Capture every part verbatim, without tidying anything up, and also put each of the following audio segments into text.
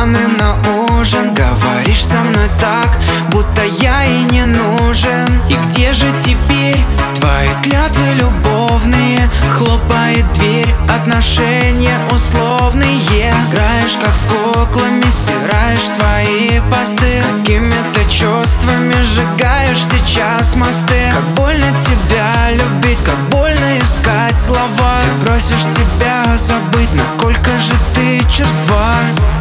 планы на ужин. Говоришь со мной так, будто я и не нужен. И где же теперь твои клятвы любовные? Хлопает дверь, отношения условные. Играешь как с куклами, стираешь свои посты. С какими-то чувствами сжигаешь сейчас мосты. Как больно тебя любить, как больно искать слова. Ты просишь тебя забыть, насколько же ты черства.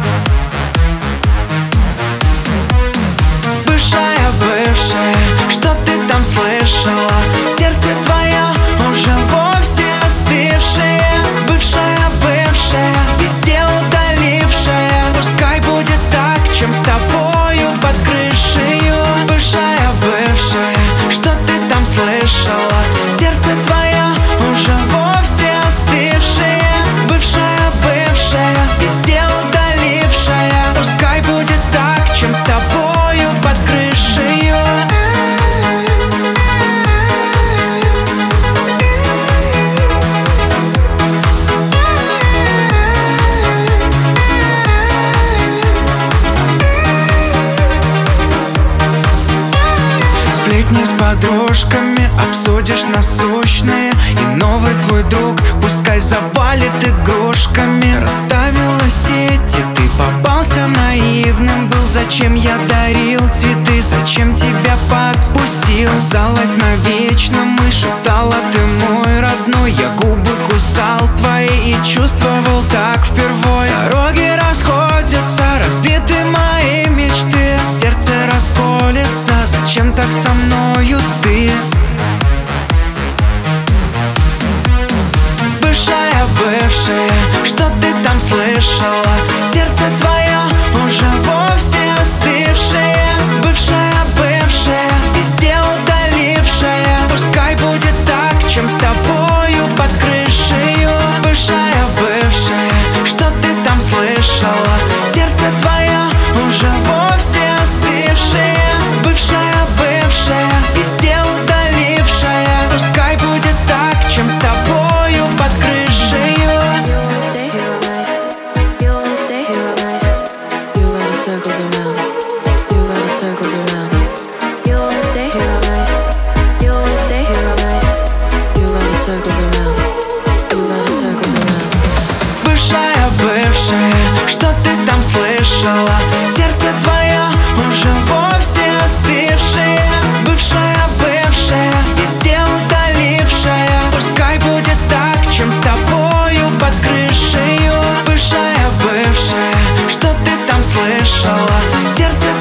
Бывшая, бывшая, что ты там слышала? Сердце твое уже вовсе остывшее. Бывшая, бывшая, везде удалившая. Пускай будет так, чем с тобою под крышею. Бывшая, бывшая, что ты там слышала? Сердце твое уже вовсе остывшее. Бывшая, бывшая, везде удалившая. Пускай будет так, чем с тобою под крышею. Сплетни с подружками, обсудишь насущные. И новый твой друг пускай завалит игрушками. Расставила сети, ты попался наивным был. Зачем я дарил цветы, зачем тебя подпустил? Казалось навечно, мы шептала, ты мой родной. Я губы кусал твои и чувствовал так впервой. Дороги расходятся, разбиты мои мечты. Сердце расколется, зачем так со мною ты? Бывшая, бывшая, что ты там слышала? Сердце твое уже вовсе остывшее. Bывшая, бывшая, везде удалившая. Пускай будет так, чем с тобою под крышею. Бывшая, бывшая, что ты там слышала? Сердце твое уже вовсе остывшее. Бывшая, бывшая, везде удалившая. Пускай будет так, чем с тобою под крышею. Circles around, you run circles around. You wanna stay here all night. You wanna stay here all night. You run circles around. You run circles around. Бывшая, бывшая, что ты там слышала? Сердце твое уже вовсе остывшее. Бывшая, бывшая, везде удалившая. Пускай будет так, чем с тобою под крышею. Бывшая, бывшая, что ты там слышала? Сердце